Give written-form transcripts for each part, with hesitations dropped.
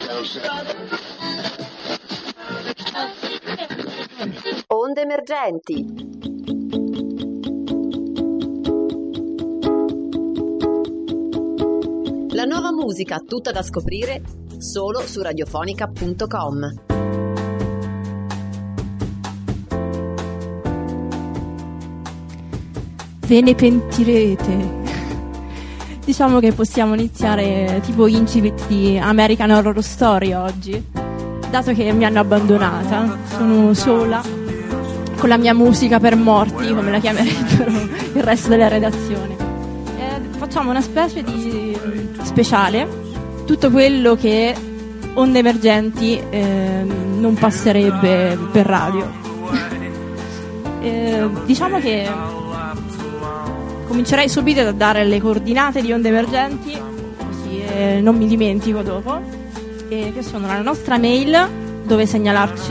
Onde emergenti. La nuova musica tutta da scoprire solo su radiofonica.com. Ve ne pentirete. Diciamo che possiamo iniziare tipo incipit di American Horror Story oggi, dato che mi hanno abbandonata, sono sola con la mia musica per morti, come la chiamerebbero il resto della redazione. Facciamo una specie di speciale, tutto quello che Onde Emergenti non passerebbe per radio. Diciamo che comincerei subito a dare le coordinate di Onde Emergenti, così non mi dimentico dopo, che sono la nostra mail, dove segnalarci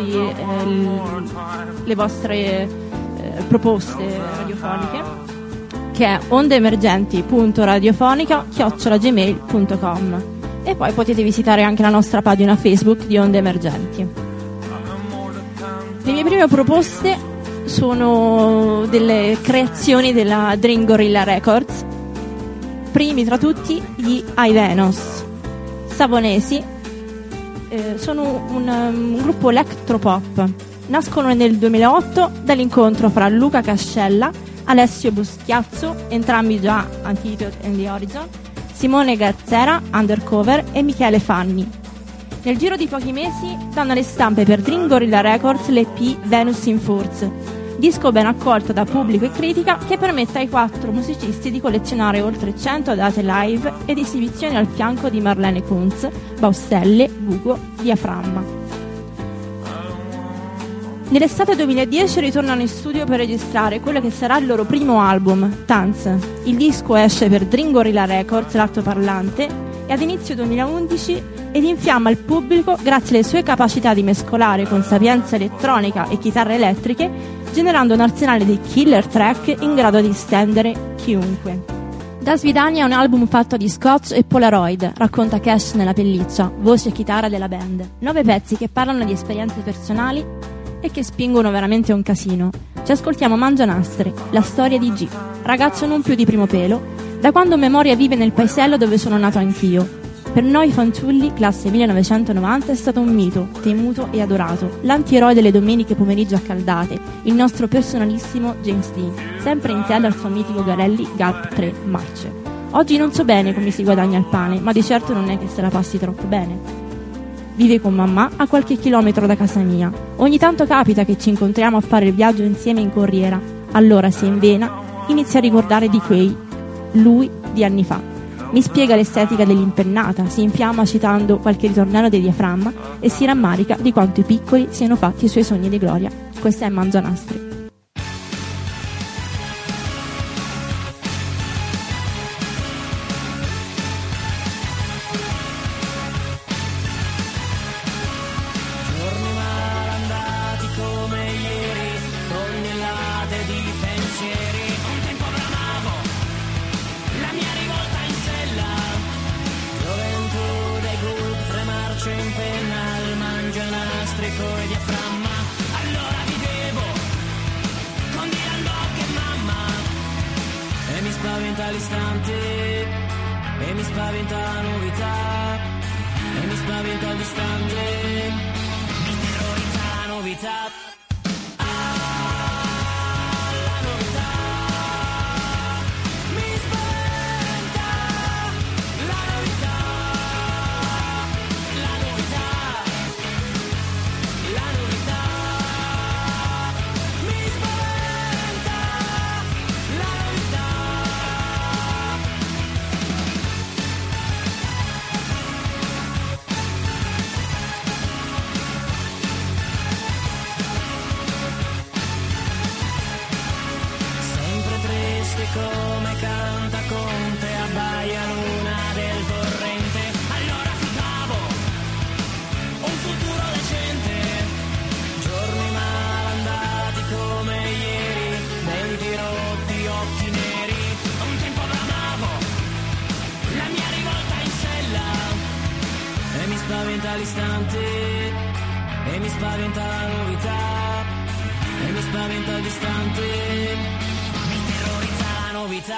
le vostre proposte radiofoniche, che è ondeemergenti.radiofonica@gmail.com, e poi potete visitare anche la nostra pagina Facebook di Onde Emergenti. Le mie prime proposte sono delle creazioni della Dream Gorilla Records, primi tra tutti gli Ivenos, savonesi. Sono un gruppo electropop, nascono nel 2008 dall'incontro fra Luca Cascella, Alessio Buschiazzo, entrambi già Antidote and the Horizon, Simone Gazzera, Undercover, e Michele Fanni. Nel giro di pochi mesi danno alle stampe per Dream Gorilla Records l'EP Venus in Force, disco ben accolto da pubblico e critica, che permette ai 4 musicisti di collezionare oltre 100 date live ed esibizioni al fianco di Marlene Kunz, Baustelle, Bugo, Diaframma. Nell'estate 2010 ritornano in studio per registrare quello che sarà il loro primo album, Tanz. Il disco esce per Dream Gorilla Records, l'altoparlante, e ad inizio 2011 ed infiamma il pubblico grazie alle sue capacità di mescolare con sapienza elettronica e chitarre elettriche, generando un arsenale di killer track in grado di stendere chiunque. Da Svidania è un album fatto di scotch e polaroid, racconta Cash nella pelliccia, voce e chitarra della band. 9 pezzi che parlano di esperienze personali e che spingono veramente un casino. Ci ascoltiamo Mangianastre, la storia di G, ragazzo non più di primo pelo, da quando memoria vive nel paesello dove sono nato anch'io. Per noi fanciulli, classe 1990, è stato un mito, temuto e adorato, l'antieroe delle domeniche pomeriggio accaldate, il nostro personalissimo James Dean, sempre in tela al suo mitico Garelli Gulp 3 Marce. Oggi non so bene come si guadagna il pane, ma di certo non è che se la passi troppo bene. Vive con mamma a qualche chilometro da casa mia. Ogni tanto capita che ci incontriamo a fare il viaggio insieme in corriera. Allora, se in vena, inizia a ricordare di quei lui di anni fa. Mi spiega l'estetica dell'impennata, si infiamma citando qualche ritornello di Diaframma e si rammarica di quanto i piccoli siano fatti i suoi sogni di gloria. Questa è Mangianastri. spaventa l'istante, e mi spaventa la novità, e mi spaventa il distante, mi terrorizza la novità.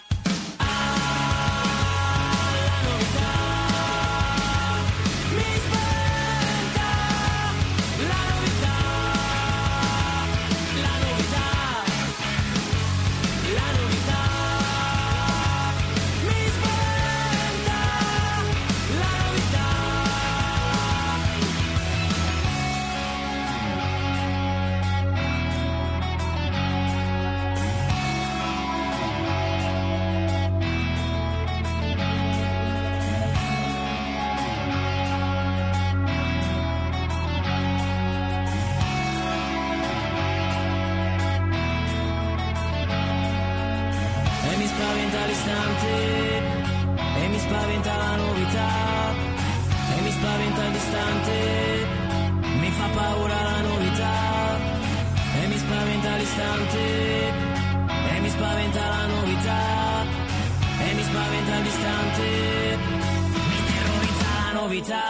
Spaventa l'istante, e mi spaventa la novità, e mi spaventa il distante, mi fa paura la novità, e mi spaventa l'istante, e mi spaventa la novità, e mi spaventa il distante, mi terrorizza la novità.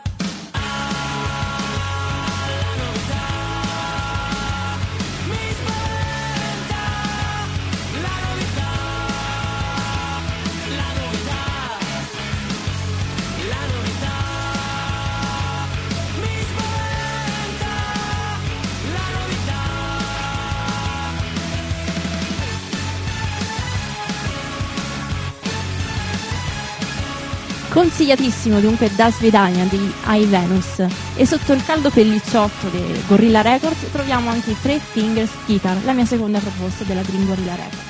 Consigliatissimo dunque Da Svedania di I Venus, e sotto il caldo pellicciotto dei Gorilla Records troviamo anche i Three Fingers Guitar, la mia seconda proposta della Dream Gorilla Records,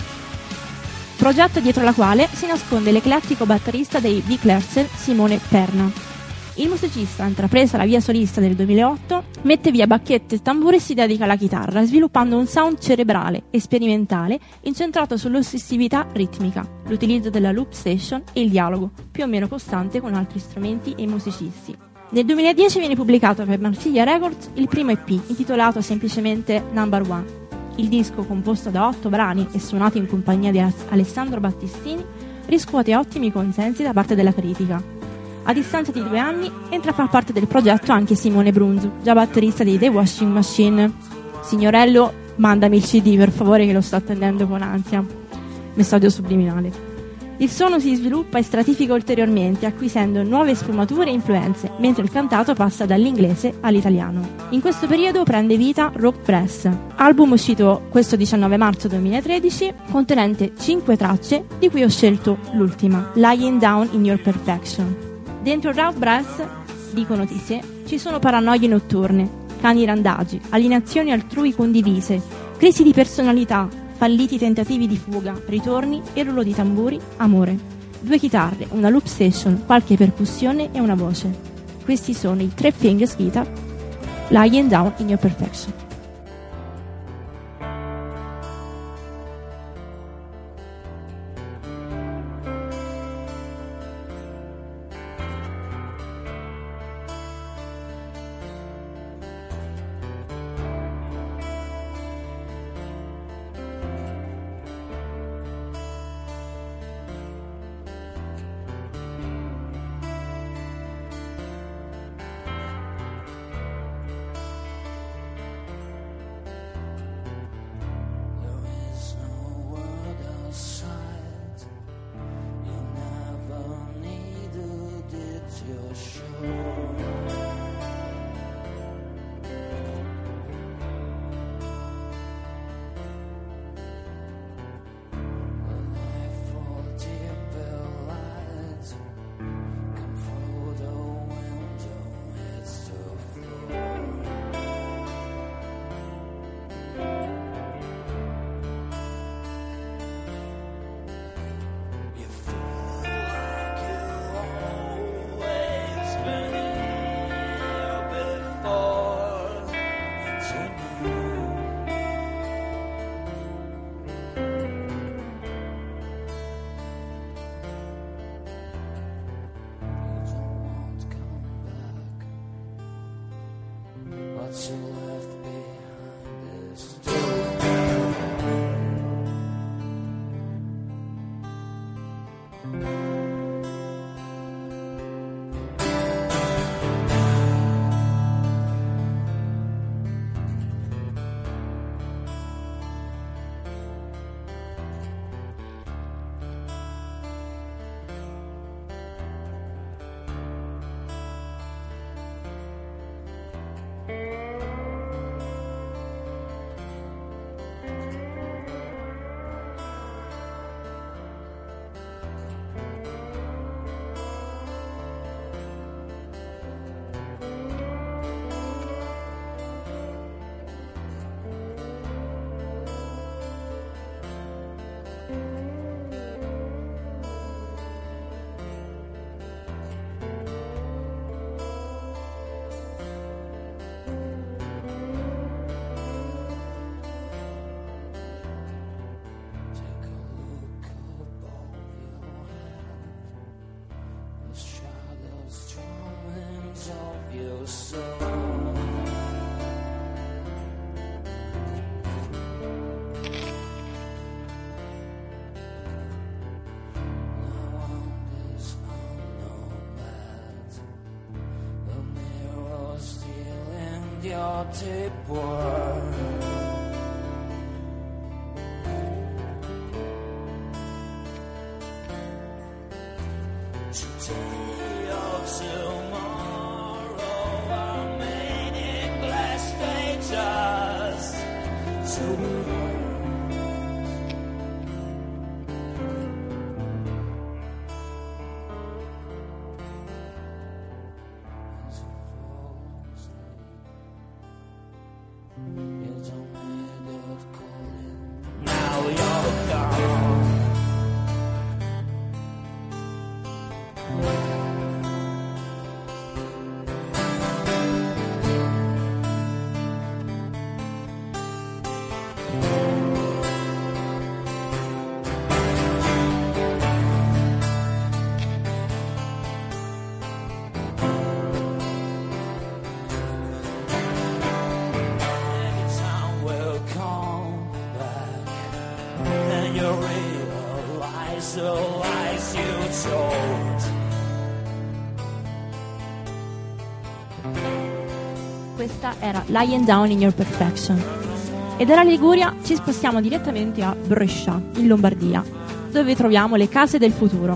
progetto dietro la quale si nasconde l'eclettico batterista dei Big Lerzel, Simone Perna. Il musicista, intrapresa la via solista nel 2008, mette via bacchette e tamburi e si dedica alla chitarra, sviluppando un sound cerebrale e sperimentale incentrato sull'ossessività ritmica, l'utilizzo della loop station e il dialogo, più o meno costante con altri strumenti e musicisti. Nel 2010 viene pubblicato per Marsiglia Records il primo EP, intitolato semplicemente Number One. Il disco, composto da 8 brani e suonato in compagnia di Alessandro Battistini, riscuote ottimi consensi da parte della critica. A distanza di 2 anni entra a far parte del progetto anche Simone Brunzu, già batterista di The Washing Machine. Signorello, mandami il CD per favore che lo sto attendendo con ansia. Messaggio subliminale. Il suono si sviluppa e stratifica ulteriormente, acquisendo nuove sfumature e influenze, mentre il cantato passa dall'inglese all'italiano. In questo periodo prende vita Rock Press, album uscito questo 19 marzo 2013, contenente 5 tracce, di cui ho scelto l'ultima, Lying Down in Your Perfection. Dentro Rock Press, dico notizie, ci sono paranoie notturne, cani randagi, alienazioni altrui condivise, crisi di personalità, falliti tentativi di fuga, ritorni e rullo di tamburi, amore. 2 chitarre, una loop station, qualche percussione e una voce. Questi sono i Three Fingers Guitar, Lying Down in Your Perfection. love you so. Your tapeworm. Today or tomorrow are made in glass pages to Questa era Lying Down in Your Perfection. E dalla Liguria ci spostiamo direttamente a Brescia, in Lombardia, dove troviamo le Case del Futuro.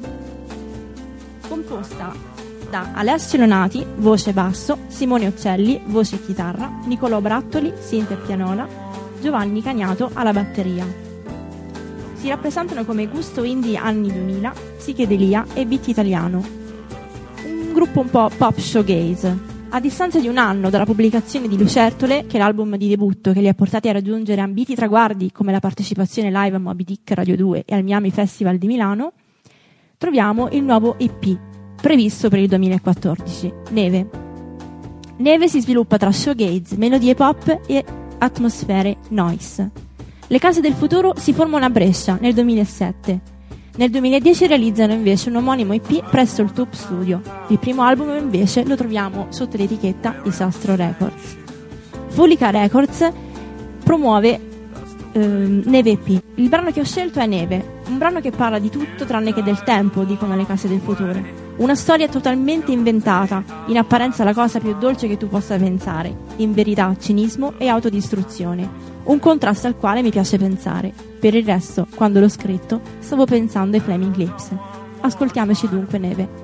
Composta da Alessio Leonati, voce basso, Simone Occelli, voce e chitarra, Nicolò Brattoli, synth e pianola, Giovanni Cagnato alla batteria. Si rappresentano come gusto indie anni 2000, psichedelia e beat italiano. Un gruppo un po' pop showgaze. A distanza di un anno dalla pubblicazione di Lucertole, che è l'album di debutto che li ha portati a raggiungere ambiti traguardi come la partecipazione live a Moby Dick Radio 2 e al Miami Festival di Milano, troviamo il nuovo EP, previsto per il 2014, Neve. Neve si sviluppa tra showgaze, melodie pop e atmosfere noise. Le Case del Futuro si formano a Brescia nel 2007. Nel 2010 realizzano invece un omonimo EP presso il Tube Studio. Il primo album invece lo troviamo sotto l'etichetta Disastro Records. Fulica Records promuove Neve EP. Il brano che ho scelto è Neve, un brano che parla di tutto tranne che del tempo, dicono le Case del Futuro. Una storia totalmente inventata, in apparenza la cosa più dolce che tu possa pensare, in verità cinismo e autodistruzione. Un contrasto al quale mi piace pensare. Per il resto, quando l'ho scritto, stavo pensando ai Flaming Lips. Ascoltiamoci dunque Neve.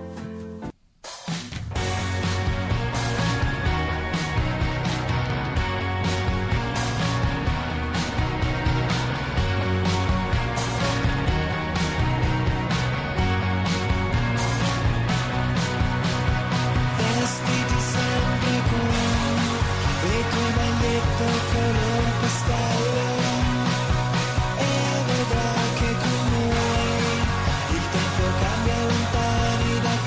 Cambia lontani da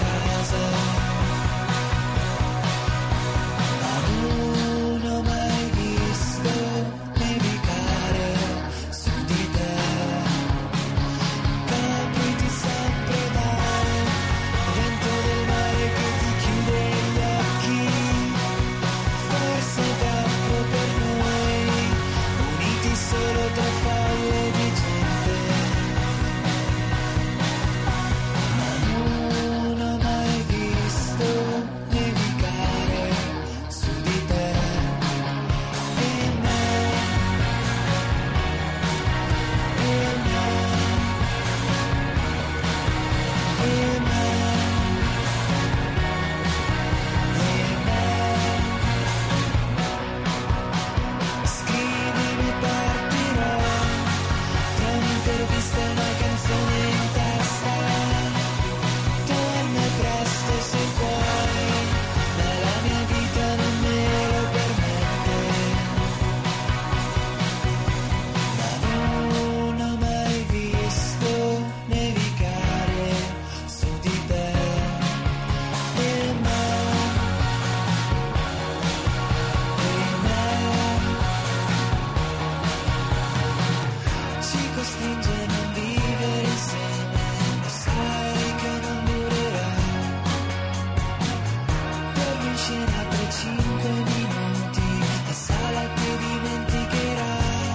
cena per 5 minuti, la sala ti dimenticherà.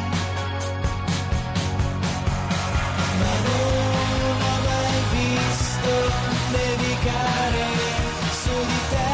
Ma non ho mai visto nevicare su di te.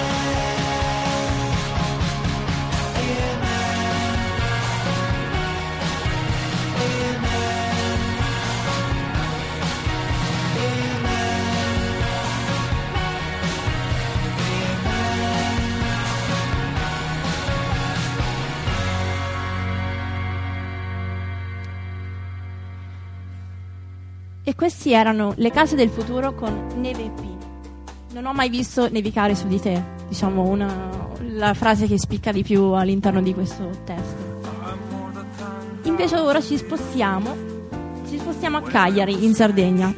E questi erano Le Case del Futuro con Neve EP. Non ho mai visto nevicare su di te, diciamo la frase che spicca di più all'interno di questo testo. Invece ora ci spostiamo a Cagliari, in Sardegna,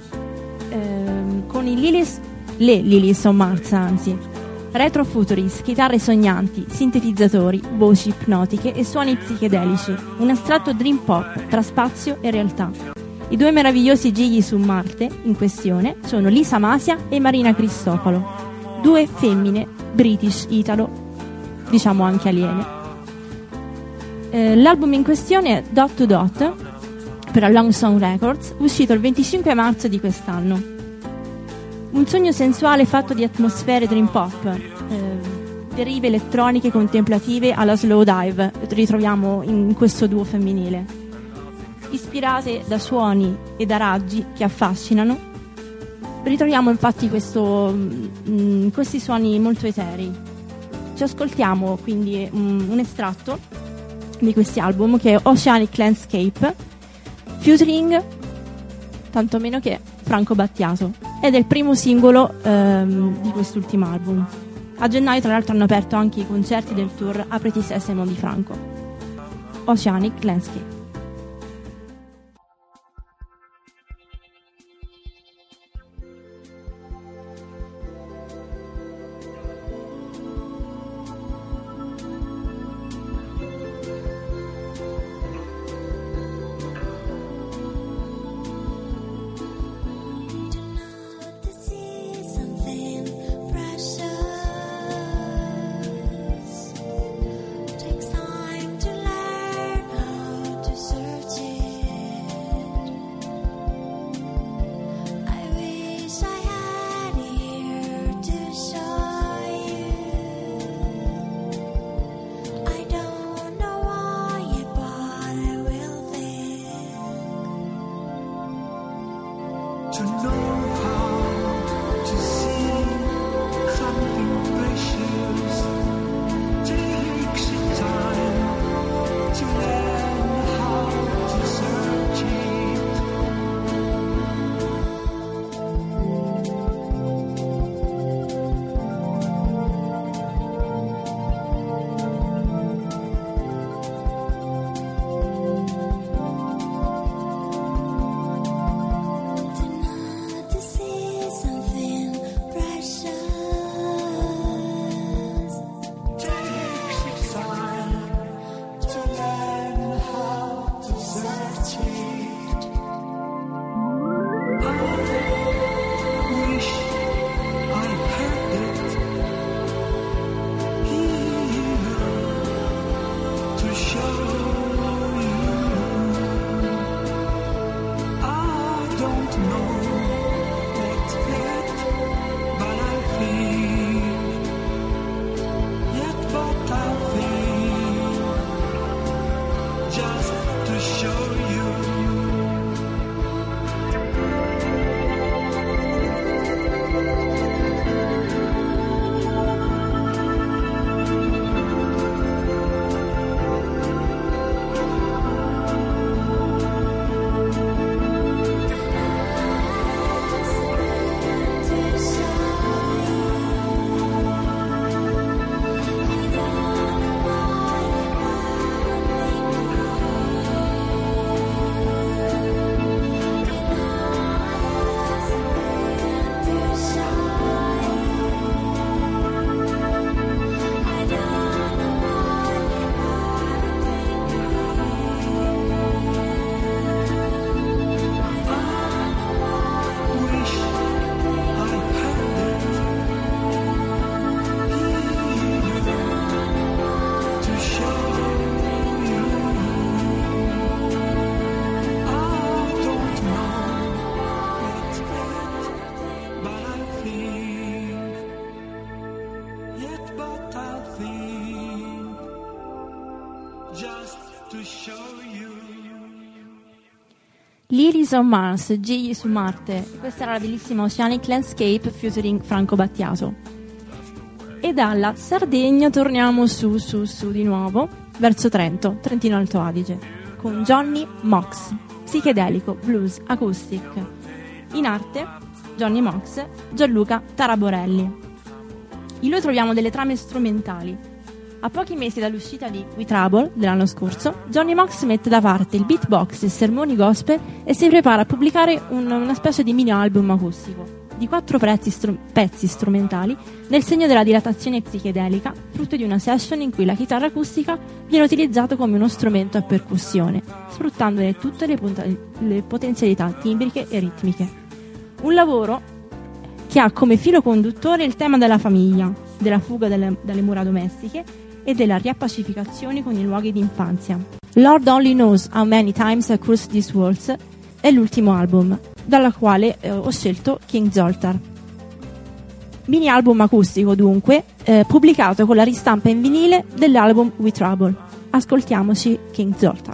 con le Lilies on Mars, anzi. Retrofuturist, chitarre sognanti, sintetizzatori, voci ipnotiche e suoni psichedelici. Un astratto dream pop tra spazio e realtà. I due meravigliosi gigli su Marte in questione sono Lisa Masia e Marina Cristofalo, due femmine british-italo, diciamo anche aliene. L'album in questione è Dot to Dot per la Long Song Records, uscito il 25 marzo di quest'anno. Un sogno sensuale fatto di atmosfere dream pop, derive elettroniche contemplative alla slow dive, ritroviamo in questo duo femminile. Ispirate da suoni e da raggi che affascinano, ritroviamo infatti questi suoni molto eterei. Ci ascoltiamo quindi un estratto di questi album, che è Oceanic Landscape, featuring tanto meno che Franco Battiato, ed è il primo singolo di quest'ultimo album. A gennaio tra l'altro hanno aperto anche i concerti del tour Apriti Sesamo di Franco. Oceanic Landscape. Takes time to learn how to yet but I'll think just to show you. Lilies on Mars, Gigli su Marte. Questa era la bellissima Oceanic Landscape featuring Franco Battiato. E dalla Sardegna torniamo su di nuovo, verso Trento, Trentino Alto Adige, con Johnny Mox, psichedelico, blues, acoustic. In arte, Johnny Mox, Gianluca Taraborelli. In lui troviamo delle trame strumentali. A pochi mesi dall'uscita di We Trouble dell'anno scorso, Johnny Mox mette da parte il beatbox e sermoni gospel e si prepara a pubblicare una specie di mini album acustico di 4 pezzi strumentali nel segno della dilatazione psichedelica, frutto di una session in cui la chitarra acustica viene utilizzata come uno strumento a percussione, sfruttandone tutte le potenzialità timbriche e ritmiche. Un lavoro che ha come filo conduttore il tema della famiglia, della fuga dalle mura domestiche e della riappacificazione con i luoghi di infanzia. Lord Only Knows How Many Times I Crossed These Walls è l'ultimo album, dalla quale ho scelto King Zoltar. Mini album acustico dunque, pubblicato con la ristampa in vinile dell'album We Trouble. Ascoltiamoci King Zoltar.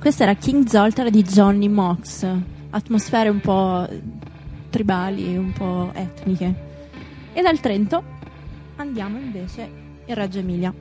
Questa era King Zoltar di Johnny Mox, atmosfere un po' tribali, un po' etniche. E dal Trento andiamo invece in Reggio Emilia.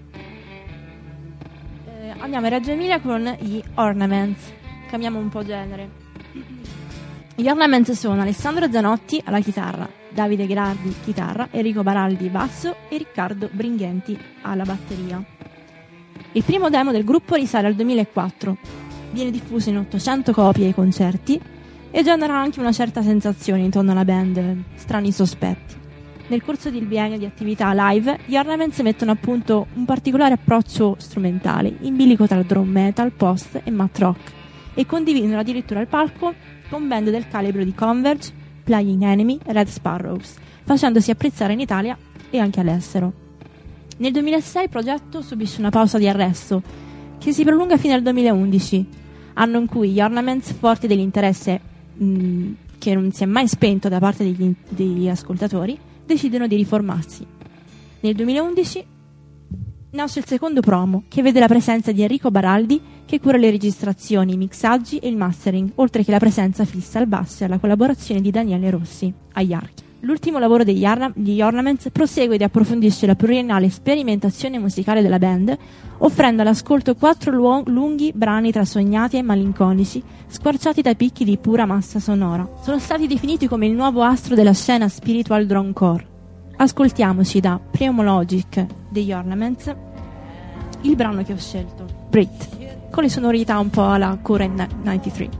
Andiamo in Reggio Emilia con gli Ornaments, cambiamo un po' genere. Gli Ornaments sono Alessandro Zanotti alla chitarra, Davide Gherardi chitarra, Enrico Baraldi basso e Riccardo Bringhenti alla batteria. Il primo demo del gruppo risale al 2004, viene diffuso in 800 copie ai concerti e genera anche una certa sensazione intorno alla band, strani sospetti. Nel corso del biennio di attività live, gli Ornaments mettono a punto un particolare approccio strumentale, in bilico tra drum metal, post e math rock, e condividono addirittura il palco con band del calibro di Converge, Flying Enemy e Red Sparrows, facendosi apprezzare in Italia e anche all'estero. Nel 2006 il progetto subisce una pausa di arresto che si prolunga fino al 2011, anno in cui gli Ornaments, forti dell'interesse che non si è mai spento da parte degli ascoltatori, decidono di riformarsi. Nel 2011 nasce il secondo promo, che vede la presenza di Enrico Baraldi, che cura le registrazioni, i mixaggi e il mastering, oltre che la presenza fissa al basso e alla collaborazione di Daniele Rossi agli archi. L'ultimo lavoro degli Ornaments prosegue ed approfondisce la pluriennale sperimentazione musicale della band, offrendo all'ascolto 4 lunghi brani trasognati e malinconici, squarciati da picchi di pura massa sonora. Sono stati definiti come il nuovo astro della scena spiritual dronecore. Ascoltiamoci da Pneumologic degli Ornaments il brano che ho scelto, Brit, con le sonorità un po' alla Current 93.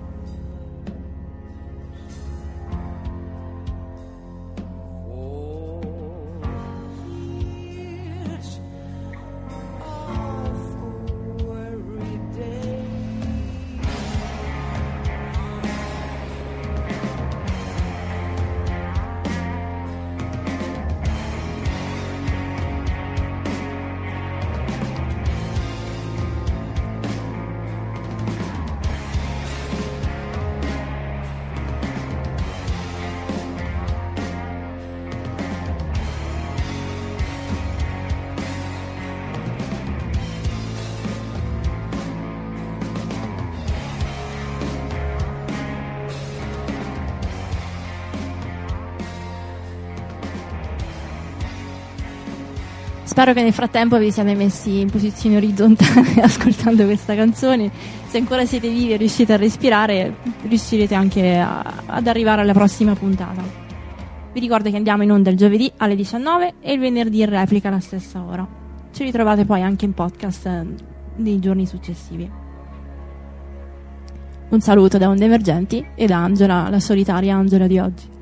Spero che nel frattempo vi siate messi in posizione orizzontale ascoltando questa canzone. Se ancora siete vivi e riuscite a respirare, riuscirete anche ad arrivare alla prossima puntata. Vi ricordo che andiamo in onda il giovedì alle 19 e il venerdì in replica alla stessa ora. Ci ritrovate poi anche in podcast nei giorni successivi. Un saluto da Onde Emergenti e da Angela, la solitaria Angela di oggi.